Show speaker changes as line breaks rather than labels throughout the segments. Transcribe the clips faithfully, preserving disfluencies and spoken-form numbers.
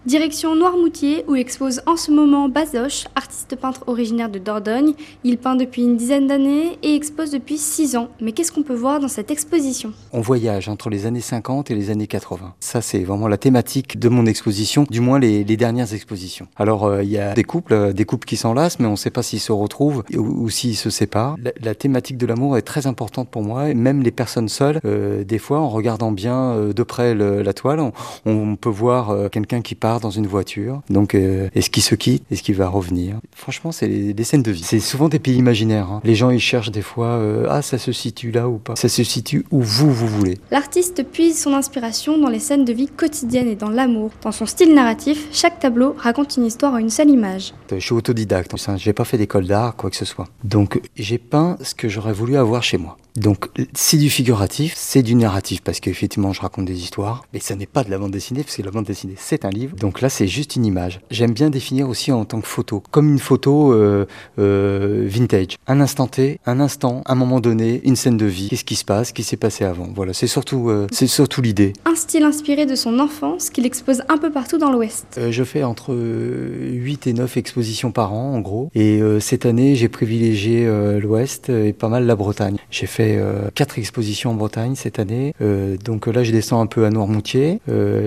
Direction Noirmoutier où expose en ce moment Bazoche, artiste peintre originaire de Dordogne. Il peint depuis une dizaine d'années et expose depuis six ans. Mais qu'est-ce qu'on peut voir dans cette exposition ?
On voyage entre les années cinquante et les années quatre-vingts. Ça, c'est vraiment la thématique de mon exposition, du moins les, les dernières expositions. Alors, euh, il y a des couples, euh, des couples qui s'enlacent, mais on ne sait pas s'ils se retrouvent ou, ou s'ils se séparent. La, la thématique de l'amour est très importante pour moi, et même les personnes seules, euh, des fois, en regardant bien euh, de près le, la toile, on, on peut voir euh, quelqu'un qui part dans une voiture. Donc, euh, est-ce qu'il se quitte ? Est-ce qu'il va revenir ? Franchement, c'est les, des scènes de vie. C'est souvent des pays imaginaires. Hein. Les gens, ils cherchent des fois, euh, ah, ça se situe là ou pas. Ça se situe où vous, vous voulez.
L'artiste puise son inspiration dans les scènes de vie quotidiennes et dans l'amour. Dans son style narratif, chaque tableau raconte une histoire en une seule image.
Je suis autodidacte. Je n'ai pas fait d'école d'art, quoi que ce soit. Donc, j'ai peint ce que j'aurais voulu avoir chez moi. Donc, c'est du figuratif, c'est du narratif, parce qu'effectivement, je raconte des histoires, mais ça n'est pas de la bande dessinée, parce que la bande dessinée, c'est un livre. Donc là, c'est juste une image. J'aime bien définir aussi en tant que photo, comme une photo euh, euh, vintage. Un instant T, un instant, un moment donné, une scène de vie. Qu'est-ce qui se passe ? Qu'est-ce qui s'est passé avant ? Voilà, c'est surtout, euh, c'est surtout l'idée.
Un style inspiré de son enfance qu'il expose un peu partout dans l'Ouest.
Euh, je fais entre huit et neuf expositions par an, en gros. Et euh, cette année, j'ai privilégié euh, l'Ouest et pas mal la Bretagne. J'ai fait Euh, quatre expositions en Bretagne cette année. Euh, donc là, je descends un peu à Noirmoutier euh,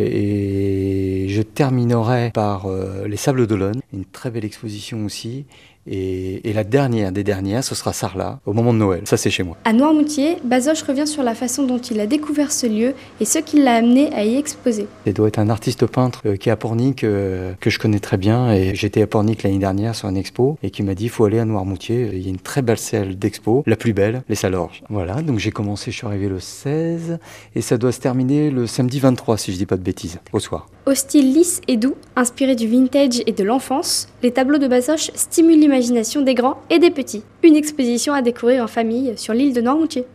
et je terminerai par euh, les Sables d'Olonne, une très belle exposition aussi. Et, et la dernière des dernières, ce sera Sarlat, au moment de Noël. Ça, c'est chez moi.
À Noirmoutier, Bazoche revient sur la façon dont il a découvert ce lieu et ce qui l'a amené à y exposer.
Il doit être un artiste peintre euh, qui est à Pornic, euh, que je connais très bien. Et j'étais à Pornic l'année dernière sur une expo et qui m'a dit il faut aller à Noirmoutier. Il y a une très belle salle d'expo, la plus belle, les Salorges. Voilà, donc j'ai commencé, je suis arrivé le seize et ça doit se terminer le samedi vingt-trois, si je dis pas de bêtises, au soir.
Au style lisse et doux, inspiré du vintage et de l'enfance, les tableaux de Bazoche stimulent l'imagination des grands et des petits. Une exposition à découvrir en famille sur l'île de Noirmoutier.